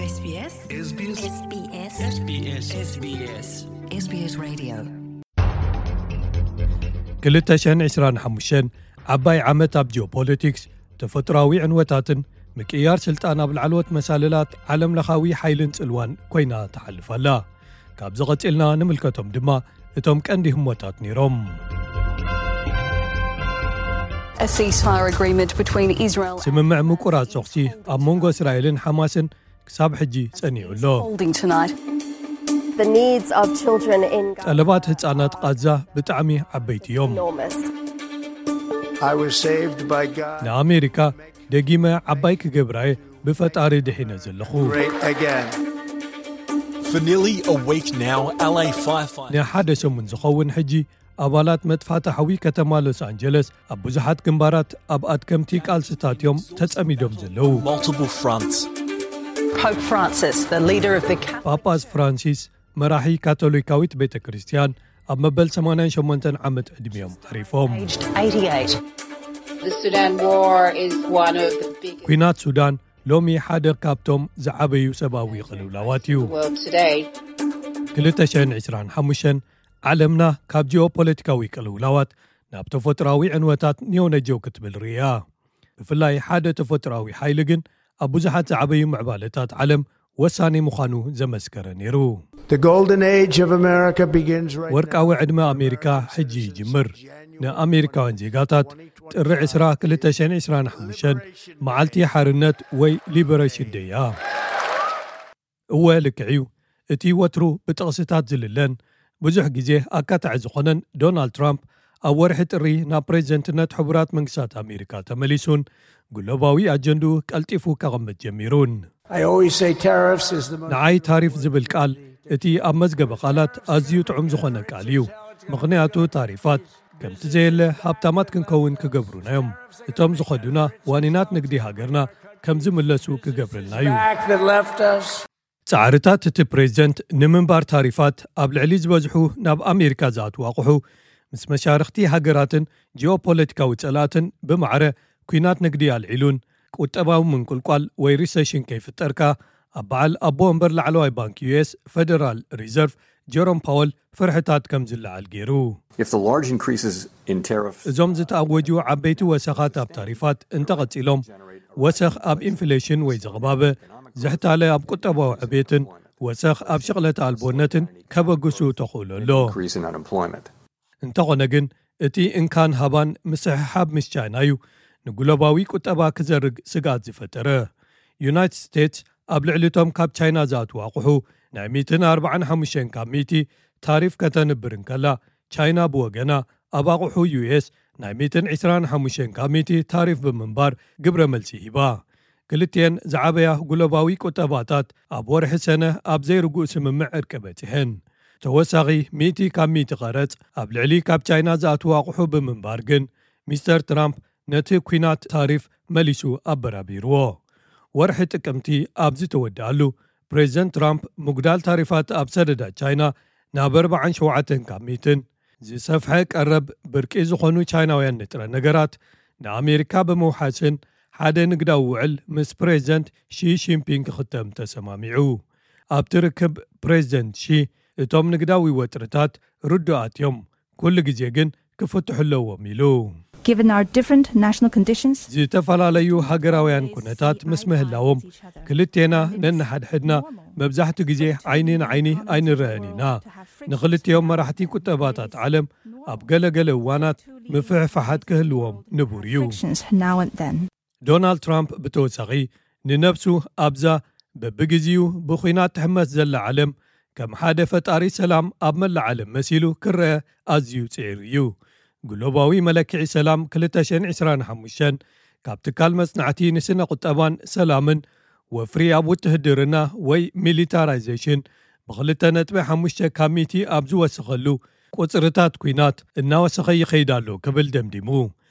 SBS Radio 2025 ዓባይ ዓመት ኣብ ጂኦፖለቲክስ ተፈጥሯዊ ዕንወታትን ምቅያር ስልጣን ኣብ ልዕልዎት መሳልላት ዓለም ለኻዊ ሓይልን ጽልዋን ኮይና ተሓልፋላ። ካብዚ ቐፂልና ንምልከቶም ድማ እቶም ቀንዲ ህሞታት ነይሮም። A ceasefire agreement between Israel ስምምዕ ምቁራጽ ጾኽሲ ኣብ መንጎ እስራኤልን ሐማስን ክሳብ ሕጂ ጸኒዑሎ። holding tonight. The needs of children in ጠለባት ህፃናት ቃዛ ብጣዕሚ ዓበይቲ እዮም። enormous. I was saved by God. ንኣሜሪካ ደጊመ ዓባይ ክገብራየ ብፈጣሪ ድሒነ ዘለኹ። Great again. For nearly a week now, LA firefighters ንሓደ ሰሙን ዝኸውን ሕጂ ኣባላት መጥፋእቲ ሓዊ ከተማ ሎስ አንጀለስ ኣብ ብዙሓት ግንባራት ኣብ ኣትከምቲ ቃልስታት እዮም ተጸሚዶም ዘለዉ። multiple fronts. Pope Francis, the leader of the ጳጳስ ፍራንሲስ መራሒ ካቶሊካዊት ቤተ ክርስቲያን ኣብ መበል 88 ዓመት ዕድሜዮም ዓሪፎም። aged 88. The Sudan war is one of the biggest ኩናት ሱዳን ሎሚ ሓደ ካብቶም ዝዓበዩ ሰብኣዊ ቅልውላዋት እዩ። in the world today. 2025 ዓለምና ካብ ጂኦፖለቲካዊ ቅልውላዋት ናብ ተፈጥራዊ ዕንወታት ኒዮነጀው ክትብል ርያ። ብፍላይ ሓደ ተፈጥራዊ ሓይሊ ግን ኣብ ብዙሓት ዝዓበዩ ምዕባለታት ዓለም ወሳኒ ምዃኑ ዘመስከረ ነይሩ። The golden age of America begins right ወርቃዊ ዕድመ ኣሜሪካ ሕጂ ይጅምር። ንኣሜሪካውያን ዜጋታት ጥሪ 10 2025 መዓልቲ ሓርነት ወይ ሊበሬሽን ደያ እወ ልክዕዩ እቲ ወትሩ ብጥቕስታት ዝልለን ብዙሕ ግዜ ኣካታዕ ዝኾነን ዶናልድ ትራምፕ ኣብ ወርሒ ጥሪ ናብ ፕሬዚደንትነት ሕቡራት መንግስታት ኣሜሪካ ተመሊሱን ግሎባዊ ኣጀንዱ ቀልጢፉ ከቐምጥ ጀሚሩን። I always say tariffs is the most ንዓይ ታሪፍ ዝብል ቃል እቲ ኣብ መዝገበ ቃላት ኣዝዩ ጥዑም ዝኾነ ቃል እዩ። ምኽንያቱ ታሪፋት ከምቲ ዘየለ ሃብታማት ክንከውን ክገብሩናዮም እቶም ዝኸዱና ዋኒናት ንግዲ ሃገርና ከም ዝምለሱ ክገብርልና እዩ። fact that left us. ጻዕርታት እቲ ፕሬዚደንት ንምንባር ታሪፋት ኣብ ልዕሊ ዝበዝሑ ናብ ኣሜሪካ ዝኣትዉ ኣቑሑ ምስ መሻርኽቲ ሃገራትን ጂኦፖለቲካዊ ጸላትን ብማዕረ ኩናት ንግዲ ኣልዒሉን ቁጠባዊ ምንቁልቋል ወይ ሪሴሽን ከይፍጠርካ ኣብ በዓል ኣቦ ወንበር ላዕለዋይ ባንኪ ዩኤስ ፌደራል ሪዘርቭ ጀሮም ፓወል ፍርሕታት ከም ዝለዓል ገይሩ። If the large increases in tariffs እዞም ዝተኣወጁ ዓበይቲ ወሰኻት ኣብ ታሪፋት እንተቐጺሎም ወሰኽ ኣብ ኢንፍሌሽን ወይ ዝቕባበ ዝሕታለ ኣብ ቁጠባዊ ዕቤትን ወሰኽ ኣብ ሽቕለተ ኣልቦነትን ከበግሱ ተኽእሎ ኣሎ። increase in unemployment. እንተኾነ ግን እቲ እንካን ሃባን ምስሕሓብ ምስ ቻይና እዩ ንግሎባዊ ቁጠባ ክዘርግ ስጋት ዝፈጠረ። ዩናይትድ ስቴትስ ኣብ ልዕሊቶም ካብ ቻይና ዝኣትዉ ኣቑሑ ናይ 145 ካብ 100 ታሪፍ ከተንብር እንከላ ቻይና ብወገና ኣብ ኣቑሑ ዩኤስ ናይ 125 ካብ 100 ታሪፍ ብምንባር ግብረ መልሲ ሂባ። ክልትየን ዝዓበያ ግሎባዊ ቁጠባታት ኣብ ወርሒ ሰነ ኣብ ዘይርጉእ ስምምዕ ዕርቂ በፂሐን። ተወሳኺ 100 ካብ 100 ቐረጽ ኣብ ልዕሊ ካብ ቻይና ዝኣትዉ ኣቑሑ ብምንባር ግን ሚስተር ትራምፕ ነቲ ኩናት ታሪፍ መሊሱ ኣበራቢርዎ። ወርሒ ጥቅምቲ ኣብ ዝተወድኣሉ ፕሬዚደንት ትራምፕ ምጉዳል ታሪፋት ኣብ ሰደዳ ቻይና ናብ 47 ካብ 100 ዝሰፍሐ ቀረብ ብርቂ ዝኾኑ ቻይናውያን ንጥረ ነገራት ንኣሜሪካ ብምውሓስን ሓደ ንግዳዊ ውዕል ምስ ፕሬዚደንት ሺ ጂንፒንግ ክኽተም ተሰማሚዑ። ኣብቲ ርክብ ፕሬዚደንት ሺ እቶም ንግዳዊ ወጥርታት ርዱኣት እዮም፣ ኩሉ ግዜ ግን ክፍትሑ ኣለዎም ኢሉ። Given our different national conditions, ዝተፈላለዩ ሃገራውያን ኩነታት ምስ ምህላዎም ክልቴና ነንሓድሕድና መብዛሕቱ ግዜ ዓይኒ ንዓይኒ ኣይንረአን ኢና። ንኽልቲዮም መራሕቲ ቁጠባታት ዓለም ኣብ ገለገለ እዋናት ምፍሕፋሓት ክህልዎም ንቡር እዩ። now and then. ዶናልድ ትራምፕ ብተወሳኺ ንነብሱ ኣብዛ በብግዚኡ ብኹናት ትሕመስ ዘላ ዓለም ከም ሓደ ፈጣሪ ሰላም ኣብ መላ ዓለም መሲሉ ክረአ ኣዝዩ ጽዒር እዩ። ግሎባዊ መለክዒ ሰላም 2025 ካብ ትካል መጽናዕቲ ንስነ ቁጠባን ሰላምን ወፍሪ ኣብ ውትህድርና ወይ ሚሊታራይዜሽን ብ2.5 ካብ 100 ኣብ ዝወስኸሉ ቁጽርታት ኩናት እናወሰኸ ይኸይዳሎ ክብል ደምዲሙ።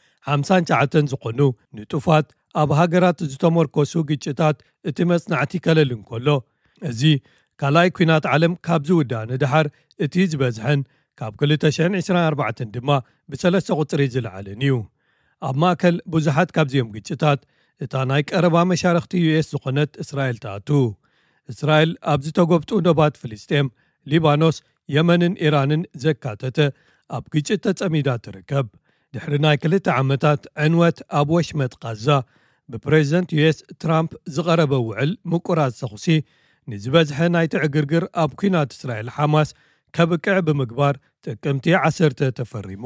59 ዝኾኑ ንጡፋት ኣብ ሃገራት ዝተመርኮሱ ግጭታት እቲ መጽናዕቲ ከለል እንከሎ እዚ ካልኣይ ኩናት ዓለም ካብ ዝውዳእ ንድሓር እቲ ዝበዝሐን ካብ 2024 ድማ ብ3 ቁጽሪ ዝለዓለን እዩ። ኣብ ማእከል ብዙሓት ካብዚኦም ግጭታት እታ ናይ ቀረባ መሻርኽቲ ዩኤስ ዝኾነት እስራኤል ተኣቱ። እስራኤል ኣብ ዝተጎብጡ ዶባት ፍልስጤም ሊባኖስ የመንን ኢራንን ዘካተተ ኣብ ግጭት ተጸሚዳ ትርከብ ድሕሪ ናይ 2 ዓመታት ዕንወት ኣብ ወሽመጥ ጋዛ ብፕሬዚደንት ዩኤስ ትራምፕ ዝቐረበ ውዕል ምቁራጽ ተኹሲ ንዝበዝሐ ናይ ትዕግርግር ኣብ ኩናት እስራኤል ሓማስ ከብቅዕ ብምግባር ጥቅምቲ 10 ተፈሪሙ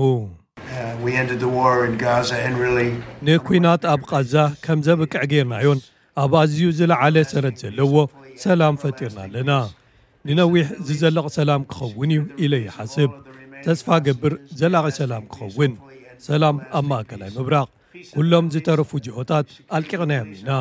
ንኩናት ኣብ ጋዛ ከም ዘብቅዕ ጌርናዮን ኣብ ኣዝዩ ዝለዓለ ሰረት ዘለዎ ሰላም ፈጢርና ኣለና ንነዊሕ ዝዘለቕ ሰላም ክኸውን እዩ ኢለ ይሓስብ ተስፋ ገብር ዘላቒ ሰላም ክኸውን ሰላም ኣብ ማእከላይ ምብራቕ ኩሎም ዝተረፉ ጅሆታት ኣልቂቕናዮም ኢና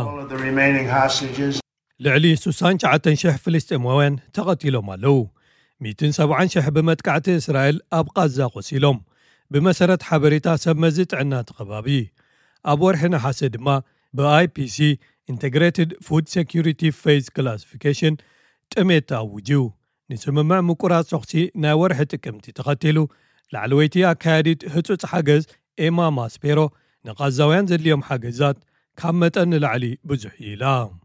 ልዕሊ 69,000 ፍልስጤማውያን ተቐቲሎም ኣለዉ 170,000 ብመጥቃዕቲ እስራኤል ኣብ ጋዛ ቆሲሎም ብመሰረት ሓበሬታ ሰብ መዚ ጥዕና ተኸባቢ ኣብ ወርሒ ነሓሰ ድማ ብIPC Integrated Food Security Phase Classification ጥሜት ተኣውጅው ንስምምዕ ምቁራጽ ተኹሲ ናይ ወርሒ ጥቅምቲ ተኸቲሉ ላዕለወይቲ ኣካያዲት ህጹጽ ሓገዝ ኤማ ማስፔሮ ንጋዛውያን ዘድልዮም ሓገዛት ካብ መጠን ንላዕሊ ብዙሕ ኢላ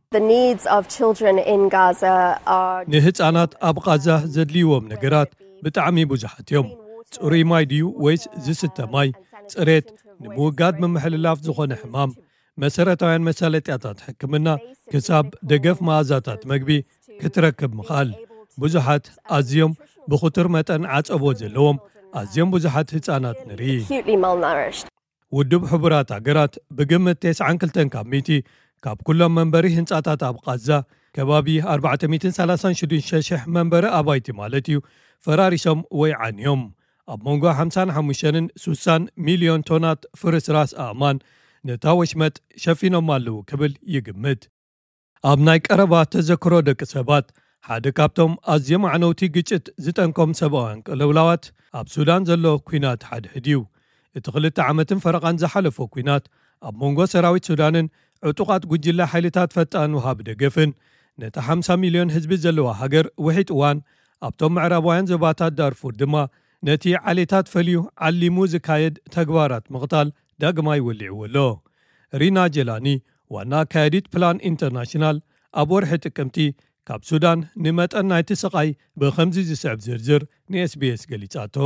ንህፃናት ኣብ ጋዛ ዘድልይዎም ነገራት ብጣዕሚ ብዙሓት እዮም ጽሩይ ማይ ድዩ ወይስ ዝስተ ማይ ጽሬት ንምውጋድ ምምሕልላፍ ዝኾነ ሕማም መሰረታውያን መሳለጥያታት ሕክምና ክሳብ ደገፍ መኣዛታት መግቢ ክትረክብ ምኻል ብዙሓት ኣዝዮም ብኹቱር መጠን ዓጸቦ ዘለዎም ኣዝዮም ብዙሓት ህፃናት ንርኢ ውድብ ሕቡራት ሃገራት ብግምት 92 ካብ ሚቲ ካብ ኩሎም መንበሪ ህንጻታት ኣብ ጋዛ ከባቢ 436,000 መንበሪ ኣባይቲ ማለት እዩ ፈራሪሶም ወይ ዓንዮም ኣብ መንጎ 55ን 60 ሚልዮን ቶናት ፍርስራስ ኣእማን ነታ ወሽመጥ ሸፊኖም ኣለዉ ክብል ይግምት ኣብ ናይ ቀረባ ተዘክሮ ደቂ ሰባት ሓደ ካብቶም ኣዝዮም ዓነውቲ ግጭት ዝጠንኮም ሰብኣውያን ቅልውላዋት ኣብ ሱዳን ዘሎ ኩናት ሓድሕድ እዩ እቲ 2 ዓመትን ፈረቓን ዝሓለፎ ኩናት ኣብ መንጎ ሰራዊት ሱዳንን ዕጡቓት ጉጅለ ሓይልታት ፈጣን ውሃብ ደገፍን ነቲ 50 ሚልዮን ህዝቢ ዘለዋ ሃገር ውሒጥ እዋን ኣብቶም ምዕራባውያን ዞባታት ዳርፉር ድማ ነቲ ዓሌታት ፈልዩ ዓሊሙ ዝካየድ ተግባራት ምቕታል ዳግማ ይወሊዕዎ ኣሎ ሪና ጀላኒ ዋና ኣካያዲት ፕላን ኢንተርናሽናል ኣብ ወርሒ ጥቅምቲ ካብ ሱዳን ንመጠን ናይቲ ስቓይ ብኸምዚ ዝስዕብ ዝርዝር ንኤስቢኤስ ገሊጻቶ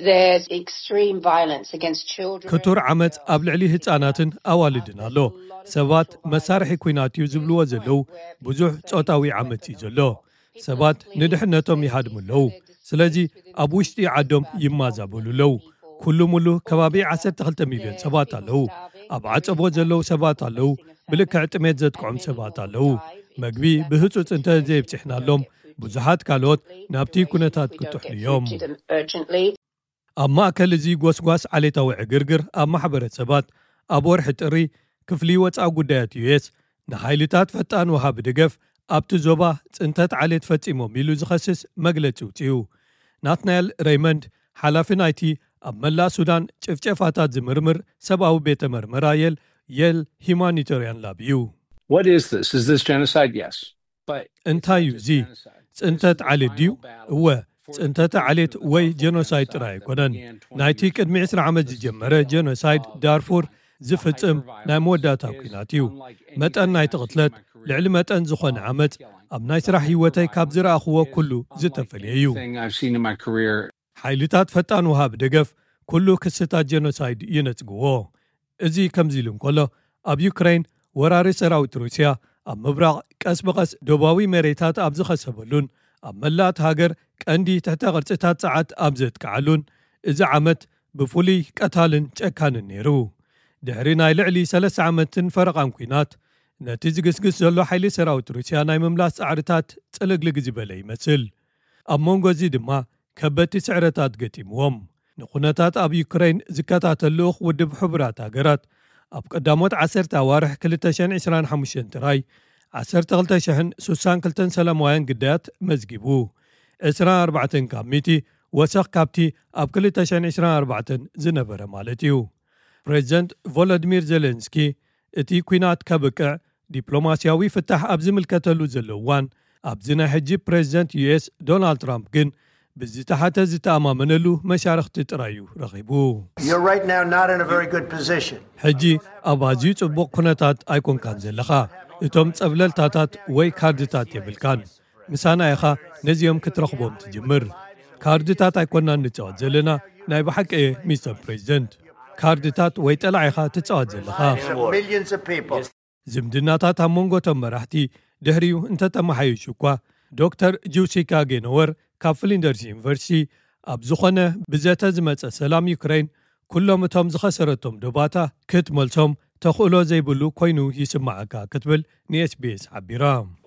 ክቱር ዓመፅ ኣብ ልዕሊ ህፃናትን ኣዋልድን ኣሎ ሰባት መሳርሒ ኩናት እዩ ዝብልዎ ዘለው ብዙሕ ጾታዊ ዓመፅ እዩ ዘሎ ሰባት ንድሕነቶም ይሃድሙ ኣለው ስለዚ ኣብ ውሽጢ ዓዶም ይማዛበሉ ኣለው ኩሉ ሙሉ ከባቢ 12 ሚልዮን ሰባት ኣለው ኣብ ዓጸቦ ዘለው ሰባት ኣለው ብልክዕ ጥሜት ዘጥቅዖም ሰባት ኣለው መግቢ ብህጹጽ እንተዘይብፅሕናሎም ብዙሓት ካልኦት ናብቲ ኩነታት ክጥሕሉ እዮም ኣብ ማእከል እዚ ጎስጓስ ዓሌታዊ ዕግርግር ኣብ ማሕበረሰባት ኣብ ወርሒ ጥሪ ክፍሊ ወፃኢ ጉዳያት ዩኤስ ንሓይልታት ፈጣን ውሃብ ድገፍ ኣብቲ ዞባ ጽንተት ዓሌት ፈጺሞም ኢሉ ዝኸስስ መግለጺ ውፅኡ ናትናኤል ሬይመንድ ሓላፊ ናይቲ ኣብ መላእ ሱዳን ጭፍጨፋታት ዝምርምር ሰብኣዊ ቤተ መርመራ የል ሂማኒታርያን ላብ እዩ እንታይ እዩ እዚ ጽንተት ዓሌት ድዩ እወ ጽንተት ዓሌት ወይ ጀኖሳይድ ጥራይ ኣይኮነን ናይቲ ቅድሚ 20 ዓመት ዝጀመረ ጀኖሳይድ ዳርፉር ዝፍጽም ናይ መወዳእታ ኩናት እዩ መጠን ናይቲ ቅትለት ልዕሊ መጠን ዝኾነ ዓመፅ ኣብ ናይ ስራሕ ህይወተይ ካብ ዝረኣኽዎ ኩሉ ዝተፈልየ እዩ ሓይልታት ፈጣን ውሃብ ደገፍ ኩሉ ክስታት ጀኖሳይድ ይነጽግዎ እዚ ከምዚ ኢሉ እንከሎ ኣብ ዩክሬን ወራሪ ሰራዊት ሩስያ ኣብ ምብራቕ ቀስ ብቐስ ደቡባዊ መሬታት ኣብ ዝኸሰበሉን ኣብ መላእቲ ሃገር ቀንዲ ትሕተ ቅርጽታት ፀዓት ኣብ ዘጥቅዓሉን እዚ ዓመት ብፍሉይ ቀታልን ጨካንን ነይሩ ድሕሪ ናይ ልዕሊ 3 ዓመትን ፈረቓን ኩናት ነቲ ዝግስግስ ዘሎ ሓይሊ ሰራዊት ሩስያ ናይ ምምላስ ጻዕርታት ጽልግልግ ዝበለ ይመስል ኣብ መንጎ እዚ ድማ ከበድቲ ስዕረታት ገጢምዎም ንኹነታት ኣብ ዩክሬን ዝከታተሉ ውድብ ሕቡራት ሃገራት ኣብ ቀዳሞት 10 ኣዋርሕ 2025 ጥራይ 12,062 ሰላማውያን ግዳያት መዝጊቡ 24 ካብ ሚቲ ወሰኽ ካብቲ ኣብ 2024 ዝነበረ ማለት እዩ ፕሬዚደንት ቮሎዲሚር ዜሌንስኪ እቲ ኩናት ከብቅዕ ዲፕሎማስያዊ ፍታሕ ኣብ ዝምልከተሉ ዘለዋን ኣብዚ ናይ ሕጂ ፕሬዚደንት ዩኤስ ዶናልድ ትራምፕ ግን ብዝተሓተ ዝተኣማመነሉ መሻርክቲ ጥራዩ ረኺቡ ሕጂ ኣብ ኣዝዩ ጽቡቕ ኩነታት ኣይኮንካን ዘለኻ እቶም ጸብለልታታት ወይ ካርድታት የብልካን ምሳና ኢኻ ነዚኦም ክትረኽቦም ትጅምር ካርድታት ኣይኮናን ንጽዋት ዘለና ናይ ብሓቂ ሚስተር ፕሬዚደንት ካርድታት ወይ ጠላዒኻ ትጽዋት ዘለኻ ዝምድናታት ኣብ መንጎቶም መራሕቲ ድሕሪኡ እንተተመሓይሹ እኳ ዶክተር ጁሲካ ጌኖወር ካብ ፍሊንደርስ ዩኒቨርሲቲ ኣብ ዝኾነ ብዘተ ዝመጸ ሰላም ዩክሬን ኩሎም እቶም ዝኸሰረቶም ዶባታ ክትመልሶም ተኽእሎ ዘይብሉ ኮይኑ ይስማዓካ ክትብል ንኤስቢኤስ ዓቢራ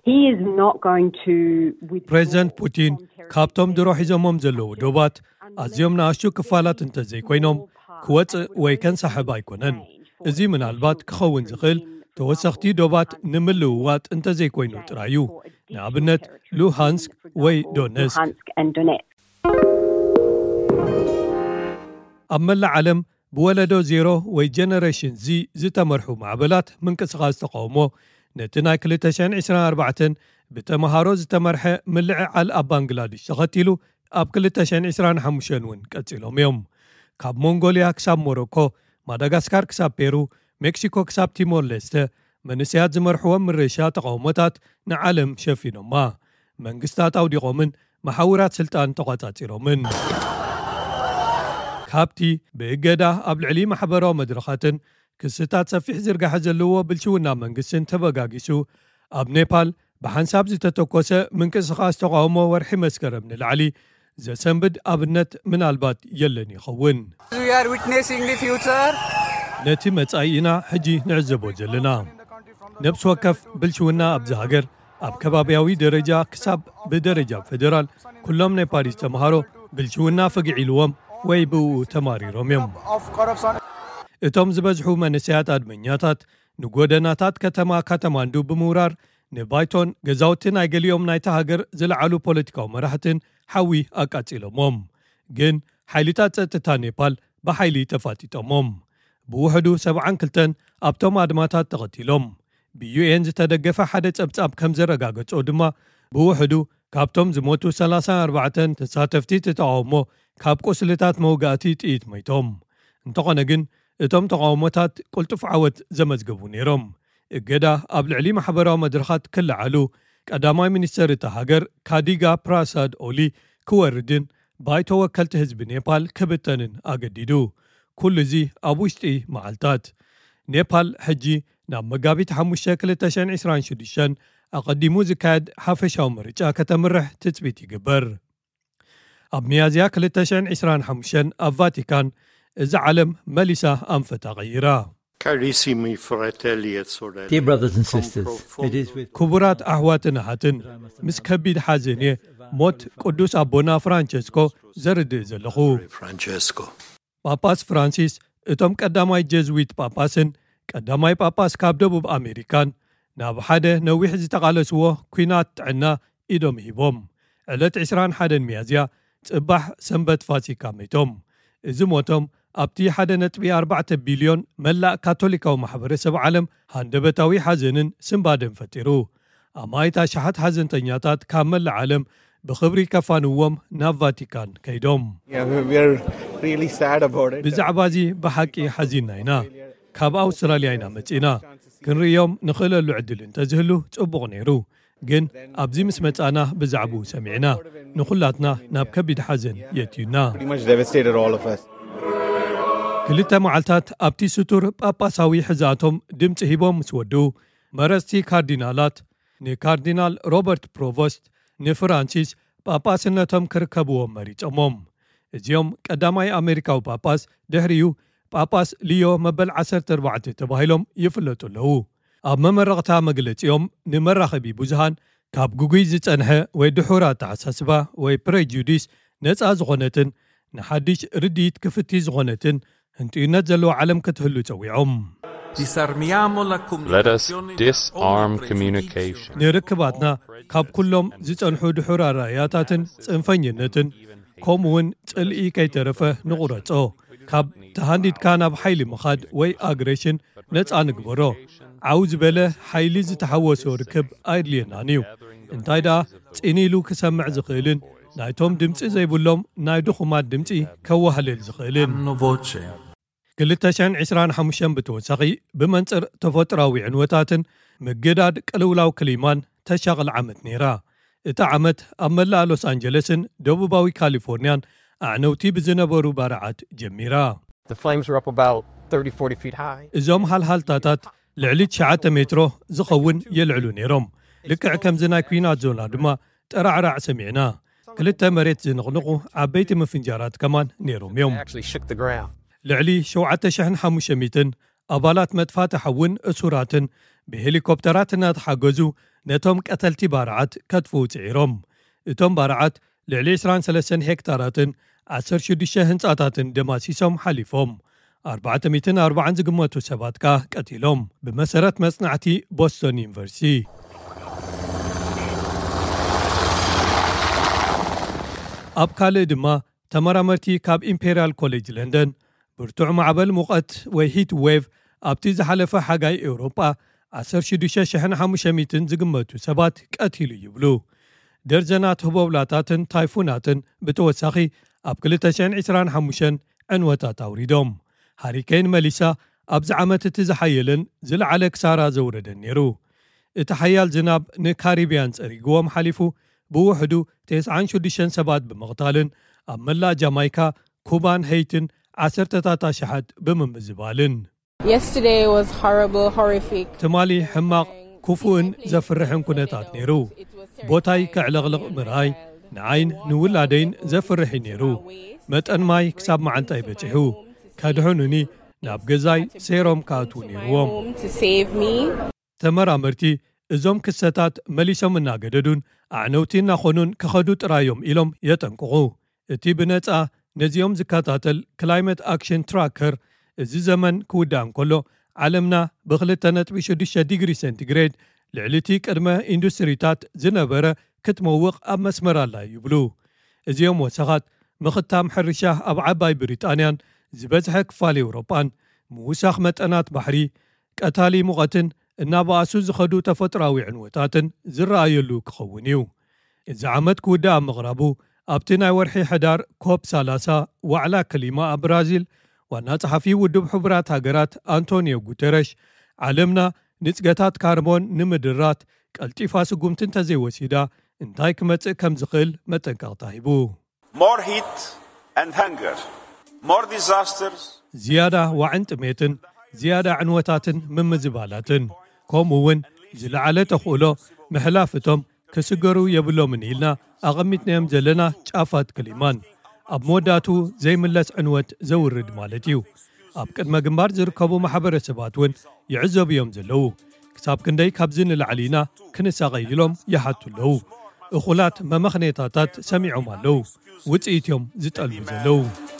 ፕሬዚደንት ፑቲን ካብቶም ድሮ ሒዞሞም ዘለዉ ዶባት ኣዝዮም ንኣሽቱ ክፋላት እንተዘይኮይኖም ክወፅእ ወይ ከንሳሕብ ኣይኮነን እዚ ምናልባት ክኸውን ዝኽእል ተወሰኽቲ ዶባት ንምልውዋጥ እንተዘይኮይኑ ጥራዩ ንኣብነት ሉሃንስክ ወይ ዶነስክ ኣብ መላእ ዓለም ብወለዶ ዜሮ ወይ ጀነሬሽን ዚ ዝተመርሑ ማዕበላት ምንቅስቓስ ተቃውሞ ነቲ ናይ 2024 ብተምሃሮ ዝተመርሐ ምልዕዓል ኣብ ባንግላዴሽ ተኸቲሉ ኣብ 2025 እውን ቀፂሎም እዮም ካብ ሞንጎልያ ክሳብ ሞሮኮ ማዳጋስካር ክሳብ ፔሩ ሜክሲኮ ክሳብ ቲሞር ሌስተ መንስያት ዝመርሕዎም ምርሻ ተቃውሞታት ንዓለም ሸፊኖማ መንግስታት ኣውዲቖምን መሓውራት ስልጣን ተቆጻጺሮምን ካብቲ ብእገዳ ኣብ ልዕሊ ማሕበራዊ መድረኻትን ክስታት ሰፊሕ ዝርጋሐ ዘለዎ ብልሽውና መንግስትን ተበጋጊሱ ኣብ ኔፓል ብሓንሳብ ዝተተኮሰ ምንቅስቓስ ተቃውሞ ወርሒ መስከረም ንላዕሊ ዘሰንብድ ኣብነት ምናልባት የለን ይኸውን ነቲ መጻኢና ሕጂ ንዕዘቦ ዘለና ነብሲ ወከፍ ብልሽውና ኣብዚ ሃገር ኣብ ከባብያዊ ደረጃ ክሳብ ብደረጃ ፌደራል ኩሎም ኔፓሊስ ተምሃሮ ብልሽውና ፈጊዒልዎም ወይ ብኡ ተማሪሮም እዮም እቶም ዝበዝሑ መንስያት ኣድመኛታት ንጎደናታት ከተማ ካተማንዱ ብምውራር ንባይቶን ገዛውቲ ናይ ገሊኦም ናይቲ ሃገር ዝለዓሉ ፖለቲካዊ መራሕትን ሓዊ ኣቃጺሎሞም ግን ሓይልታት ጸጥታ ኔፓል ብሓይሊ ተፋጢጦሞም ብውሕዱ 72 ኣብቶም ኣድማታት ተቐቲሎም ብዩኤን ዝተደገፈ ሓደ ጸብጻብ ከም ዘረጋገጾ ድማ ብውሕዱ ካብቶም ዝሞቱ 34 ተሳተፍቲ ተቃውሞ ካብ ቁስልታት መውጋእቲ ጥይት ሞይቶም እንተኾነ ግን እቶም ተቃውሞታት ቁልጡፍ ዓወት ዘመዝገቡ ነይሮም እገዳ ኣብ ልዕሊ ማሕበራዊ መድረኻት ክለዓሉ ቀዳማይ ሚኒስተር እታ ሃገር ካዲጋ ፕራሳድ ኦሊ ክወርድን ባይቶ ወከልቲ ህዝቢ ኔፓል ክብተንን ኣገዲዱ ኩሉ እዚ ኣብ ውሽጢ መዓልታት ኔፓል ሕጂ ናብ መጋቢት 5 2026 ኣቐዲሙ ዝካየድ ሓፈሻዊ ምርጫ ከተምርሕ ትጽቢት ይግበር ኣብ ሚያዝያ 2025 ኣብ ቫቲካን እዚ ዓለም መሊሳ ኣንፈታ ቀይራ ክቡራት ኣሕዋትን ኣሓትን ምስ ከቢድ ሓዘን ሞት ቅዱስ ኣቦና ፍራንቸስኮ ዘርድእ ዘለኹ ጳጳስ ፍራንሲስ እቶም ቀዳማይ ጀዝዊት ጳጳስን ቀዳማይ ጳጳስ ካብ ደቡብ ኣሜሪካን ናብ ሓደ ነዊሕ ዝተቓለስዎ ኩናት ጥዕና ኢዶም ሂቦም ዕለት 21 ሚያዝያ ጽባሕ ሰንበት ፋሲካ ሜቶም እዚ ሞቶም ኣብቲ 1.4 ቢልዮን መላእ ካቶሊካዊ ማሕበረሰብ ዓለም ሃንደበታዊ ሓዘንን ስምባደን ፈጢሩ ኣማይታ ሸሓት ሓዘንተኛታት ካብ መላእ ዓለም ብኽብሪ ከፋንዎም ናብ ቫቲካን ከይዶም ብዛዕባ እዚ ብሓቂ ሓዚና ኢና ካብ ኣውስትራልያ ኢና መጺና ክንርዮም ንኽእለሉ ዕድል እንተዝህሉ ጽቡቕ ነይሩ ግን ኣብዚ ምስ መጻና ብዛዕቡ ሰሚዕና ንኹላትና ናብ ከቢድ ሓዘን የትዩና ክልተ መዓልታት ኣብቲ ስቱር ጳጳሳዊ ሕዛቶም ድምፂ ሂቦም ምስ ወድኡ መረስቲ ካርዲናላት ንካርዲናል ሮበርት ፕሮቮስት ንፍራንሲስ ጳጳስነቶም ክርከብዎም መሪፆሞም እዚኦም ቀዳማይ ኣሜሪካዊ ጳጳስ ድሕሪኡ ጳጳስ ሊዮ መበል 14 ተባሂሎም ይፍለጡ ኣለዉ ኣብ መመረቕታ መግለፂኦም ንመራኸቢ ብዙሃን ካብ ጉጉይ ዝጸንሐ ወይ ድሑራ ተሓሳስባ ወይ ፕሬጁዲስ ነፃ ዝኾነትን ንሓድሽ ርድኢት ክፍቲ ዝኾነትን ህንጥዩነት ዘለዎ ዓለም ክትህሉ ፀዊዖም ንርክባትና ካብ ኩሎም ዝጸንሑ ድሑራ ራእያታትን ጽንፈኝነትን ከምኡውን ጽልኢ ከይተረፈ ንቑረጾ ካብ ተሃንዲድካ ናብ ሓይሊ ምኻድ ወይ ኣግሬሽን ነፃ ንግበሮ ዓው ዝበለ ሓይሊ ዝተሓወሶ ርክብ ኣይድልየናን እዩ እንታይ ደኣ ፂኒሉ ክሰምዕ ዝኽእልን ናይቶም ድምፂ ዘይብሎም ናይ ድኹማት ድምፂ ከዋህልል ዝኽእልን 2025 ብተወሳኺ ብመንጽር ተፈጥራዊ ዕንወታትን ምግዳድ ቅልውላው ክሊማን ተሻቕል ዓመት ነይራ። እቲ ዓመት ኣብ መላእ ሎስ አንጀለስን ደቡባዊ ካሊፎርኒያን ኣዕነውቲ ብዝነበሩ ባርዓት ጀሚራ። እዞም ሃልሃልታታት ልዕሊ 9 ሜትሮ ዝኸውን የልዕሉ ነይሮም። ልክዕ ከምዚ ናይ ኩናት ዞና ድማ ጠራዕራዕ ሰሚዕና። ክልተ መሬት ዝንቕንቑ ዓበይቲ ምፍንጃራት ከማን ነይሮም እዮም። ልዕሊ 7500 ኣባላት መጥፋእቲ ሓውን እሱራትን ብሄሊኮፕተራት እናተሓገዙ ነቶም ቀተልቲ ባርዓት ከጥፍኡ ጽዒሮም። እቶም ባርዓት ልዕሊ 23 ሄክታራትን 16 ህንጻታትን ደማሲሶም ሓሊፎም 440 ዝግመቱ ሰባት ካ ቀቲሎም ብመሰረት መጽናዕቲ ቦስቶን ዩኒቨርሲቲ። ኣብ ካልእ ድማ ተመራመርቲ ካብ ኢምፔሪያል ኮሌጅ ለንደን ብርቱዕ ማዕበል ሙቐት ወይ ሂት ዌቭ ኣብቲ ዝሓለፈ ሓጋይ ኤውሮጳ 16500 ዝግመቱ ሰባት ቀቲሉ ይብሉ። ደርዘናት ህቦብላታትን ታይፉናትን ብተወሳኺ ኣብ 2025 ዕንወታት ኣውሪዶም። ሃሪኬን መሊሳ ኣብዚ ዓመት እቲ ዝሓየልን ዝለዓለ ክሳራ ዘውረደን ነይሩ። እቲ ሓያል ዝናብ ንካሪብያን ጸሪግዎም ሓሊፉ ብውሕዱ 96 ሰባት ብምቕታልን ኣብ መላእ ጃማይካ፣ ኩባን ሄይትን 10,000 ብምምዝባልን ትማሊ ሕማቕ ክፉእን ዘፍርሕን ኩነታት ነይሩ። ቦታይ ከዕለቕልቕ ምርኣይ ንዓይን ንውላደይን ዘፍርሒ ነይሩ። መጠን ማይ ክሳብ መዓንጣይ በፂሑ ከድሕኑኒ ናብ ገዛይ ሴሮም ካእትዉ ነይርዎም። ተመራመርቲ እዞም ክሰታት መሊሶም እናገደዱን ኣዕነውቲ እናኾኑን ክኸዱ ጥራዮም ኢሎም የጠንቅቑ። እቲ ብነጻ ነዚኦም ዝከታተል ክላይመት ኣክሽን ትራከር እዚ ዘመን ክውዳእ እንከሎ ዓለምና ብ2.6 ዲግሪ ሴንቲግሬድ ልዕሊቲ ቅድመ ኢንዱስትሪታት ዝነበረ ክትመውቕ ኣብ መስመር ኣላ ይብሉ። እዚኦም ወሰኻት ምኽታም ሕርሻ ኣብ ዓባይ ብሪጣንያን ዝበዝሐ ክፋል ኤውሮጳን ምውሳኽ መጠናት ባሕሪ ቀታሊ ሙቐትን እናባእሱ ዝኸዱ ተፈጥራዊ ዕንወታትን ዝረኣየሉ ክኸውን እዩ። እዚ ዓመት ክውዳእ ኣብ ምቕራቡ ኣብቲ ናይ ወርሒ ሕዳር ኮፕ 30 ዋዕላ ክሊማ ኣብ ብራዚል ዋና ጸሓፊ ውድብ ሕቡራት ሃገራት አንቶኒዮ ጉተረሽ ዓለምና ንጽገታት ካርቦን ንምድራት ቀልጢፋ ስጉምትን ተዘይወሲዳ እንታይ ክመጽእ ከም ዝኽእል መጠንቀቕታ ሂቡ። ዝያዳ ዋዕን ጥሜትን ዝያዳ ዕንወታትን ምምዝባላትን ከምኡውን ዝለዓለ ተኽእሎ ምሕላፍ እቶም ክስገሩ የብሎምን ኢልና ኣቐሚጥናዮም ዘለና ጫፋት ክሊማን ኣብ መወዳቱ ዘይምለስ ዕንወት ዘውርድ ማለት እዩ። ኣብ ቅድመ ግንባር ዝርከቡ ማሕበረሰባት እውን ይዕዘቡ እዮም ዘለዉ። ክሳብ ክንደይ ካብዚ ንላዕሊና ክንሳቐይ ኢሎም ይሓቱ ኣለዉ። እኹላት መመኽኔታታት ሰሚዖም ኣለዉ። ውፅኢት እዮም ዝጠልቡ ዘለዉ።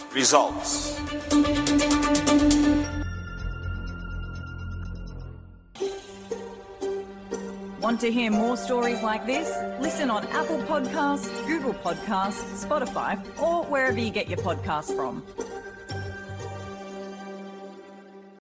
Want to hear more stories like this? Listen on Apple Podcasts, Google Podcasts, Spotify, or wherever you get your podcasts from.